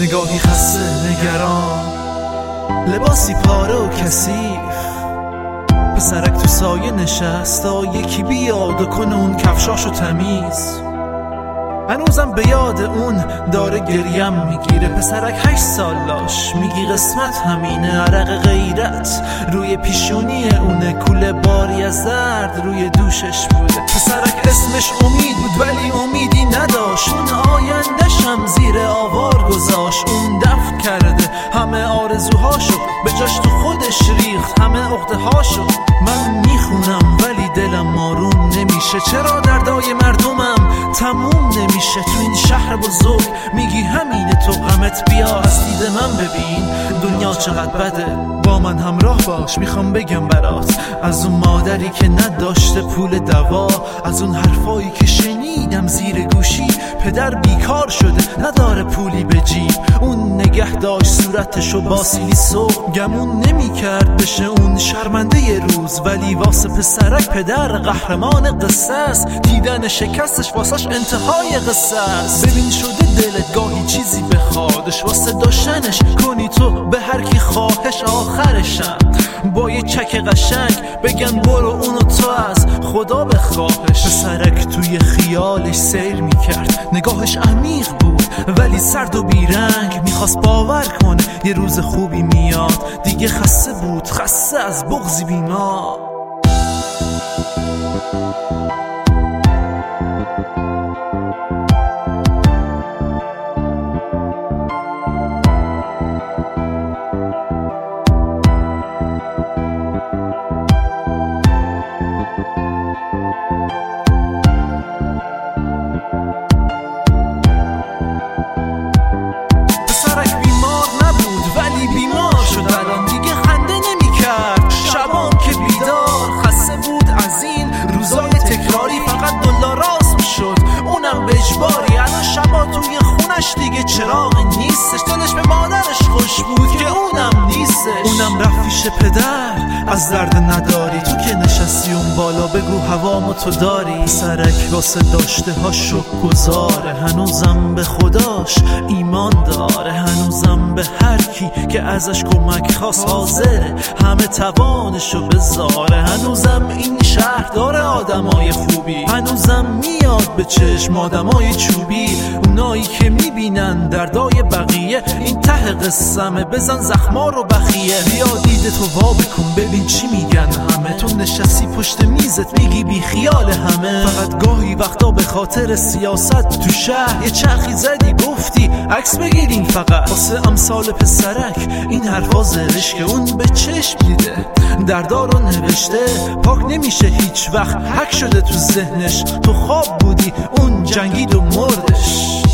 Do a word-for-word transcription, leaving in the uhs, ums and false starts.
نگاهی خسته نگران، لباسی پاره و کثیف، پسرک تو سایه نشست تا یکی بیاد و کنه اون کفشاشو تمیز. هنوزم به یاد اون داره گریم میگیره. پسرک هشت سال داشت، میگی قسمت همینه. عرق غیرت روی پیشونی اونه، کوله باری از درد روی دوشش بوده. پسرک اسمش امید بود ولی امیدی نداشت. اون آینده‌شم زیر آوار گذاشت. اون دفن کرده همه آرزوهاشو، به جاش تو خودش ریخت همه عقده‌هاشو. من میخونم ولی دلم آروم نمیشه. چرا دردای مردمم تموم نمیشه؟ تو این شهر بزرگ میگی همینه، تو غمت بیا از دید من ببین دنیا چقدر بده. با من همراه باش، میخوام بگم برات از اون مادری که نداشته پول دوا، از اون حرفایی که شنیدم زیر گوشی. پدر بیکار شده نداره پولی به جیب، اون نگه داشت صورتشو با سیلی سرخ. گمون نمی کرد بشه اون شرمنده ی روز، ولی واسه پسرک پدر قهرمان قصه است. دیدن شکستش واسش انتهای قصه است. ببین شده دلت گاهی چیزی بخوادش، واسه داشتنش کنی تو به هر کی خواهش. آخرشم با یه چک قشنگ بگن برو اونو تو از خدا بخواهش. پسرک توی خیالش سیر میکرد، نگاهش عمیق بود ولی سرد و بیرنگ. میخواست باور کنه یه روز خوبی میاد، دیگه خسته بود، خسته از بغضی بینا. توی خونش دیگه چراغ نیستش، دلش به مادرش خوش بود که اونم نیستش. اونم رفت پیش پدر از درد نداری، تو که نشستی اون بالا بگو هوامو تو داری. پسرک واسه داشته ها شک گذاره، هنوزم به خداش ایمان داره. هنوزم به هر کی که ازش کمک خواست حاضره همه توانشو بذاره. هنوزم این شهر داره آدمای خوبی، هنوزم میاد به چشم آدمای چوبی. اونایی که میبینن دردای بقیه، این ته قسمه بزن زخما رو بخیه. بیا دیده تو وا بکن ببین چی میگن همه. تو نشستی پشت میزت میگی بی خیال همه. فقط گاهی وقتا به خاطر سیاست تو شهر یه چرخی زدی گفتی عکس بگیرین. فقط واسه امثال پسرک این حرفا زرش که اون به چشم دیده دردا رو نوشته. پاک نمیشه هیچ وقت، حک شده تو ذهنش. تو خواب بودی اون جنگید و مردش.